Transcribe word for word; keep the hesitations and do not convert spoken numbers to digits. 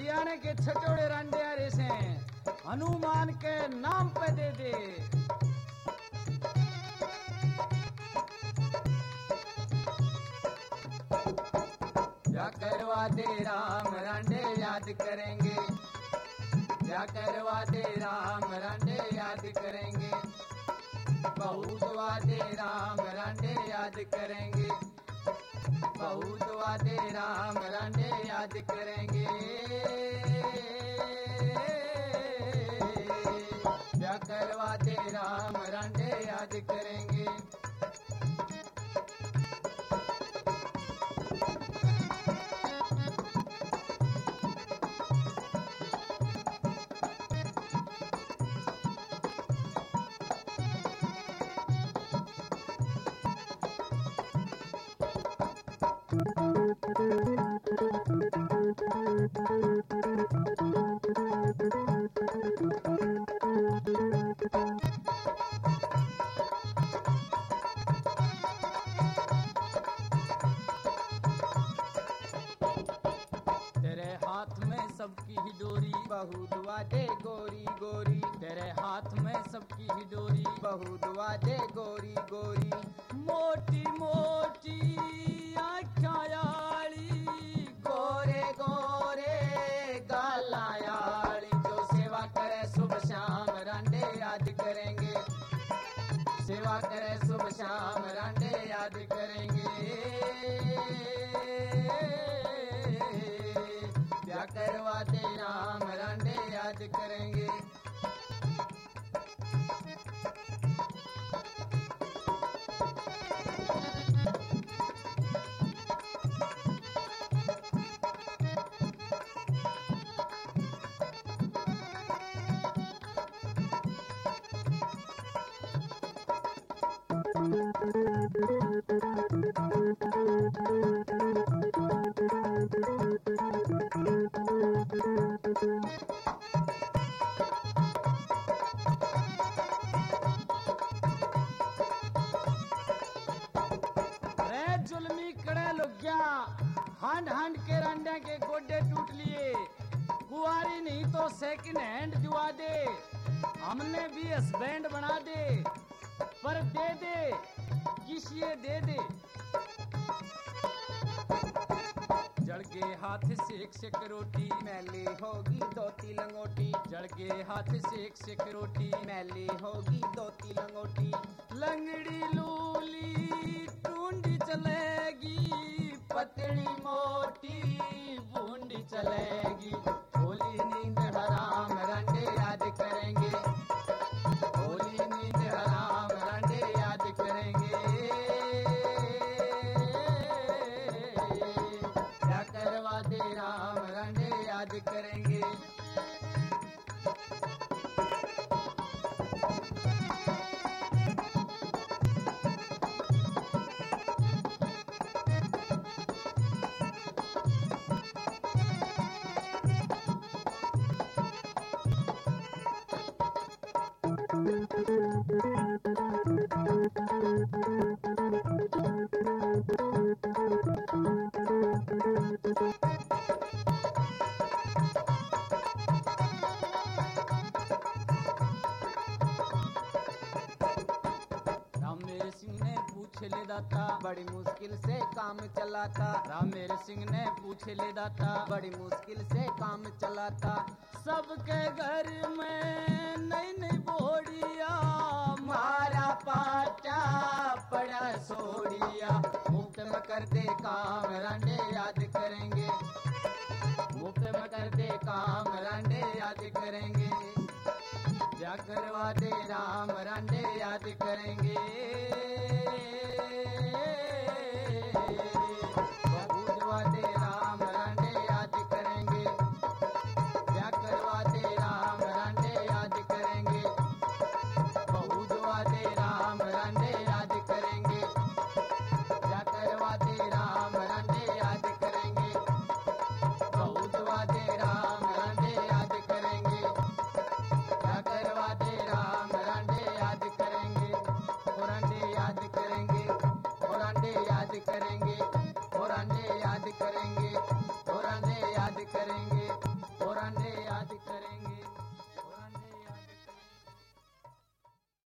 हरियाणा के छचोड़े रांडे आ से हनुमान के नाम पे दे दे। क्या करवा दे राम रांडे याद करेंगे, क्या करवा दे राम रांडे याद करेंगे, बहुत वादे राम रांडे याद करेंगे, बहुत वादे राम रांडे याद करेंगे, क्या करवा दे राम रांडे याद करेंगे। तेरे हाथ में सबकी ही डोरी, बहुत वादे गोरी गोरी, तेरे हाथ में सबकी ही डोरी, बहुत वादे गोरी गोरी, मोटी मोटी आँखायाली, गोरे गोरे गालायाली, जो सेवा करे सुबह शाम रांडे याद करेंगे, सेवा करे सुबह शाम रांडे याद करेंगे, क्या करवा दे राम रांडे याद करेंगे। हांड हांड के रांडे के गोडे टूट लिए, कुआरी नहीं तो सेकंड हैंड जुआ दे, हमने भी हस्बैंड बना दे, पर दे दे किसिए दे दे। जड़ के हाथ से एक सेक रोटी, मैली होगी धोती लंगोटी, जड़ के हाथ से एक सेक रोटी, मैली होगी धोती लंगोटी, लंगड़ी लूली टूंडी चलेगी, पतली मोटी बूंदी चलेगी, होली नींद हराम रांडे याद करेंगे, होली नींद हराम रांडे याद करेंगे, क्या करवा दे राम रांडे याद करेंगे। ले दाता बड़ी मुश्किल से काम चलाता, राम मेरे सिंह ने पूछ ले दाता बड़ी मुश्किल से काम चलाता, सबके घर में नई नई बोड़िया, मारा पाटा पड़ा सोड़िया, मुफ्त में कर दे काम रांडे याद करेंगे, मुफ्त में कर दे काम रांडे याद करेंगे, क्या करवा दे राम रांडे याद करेंगे।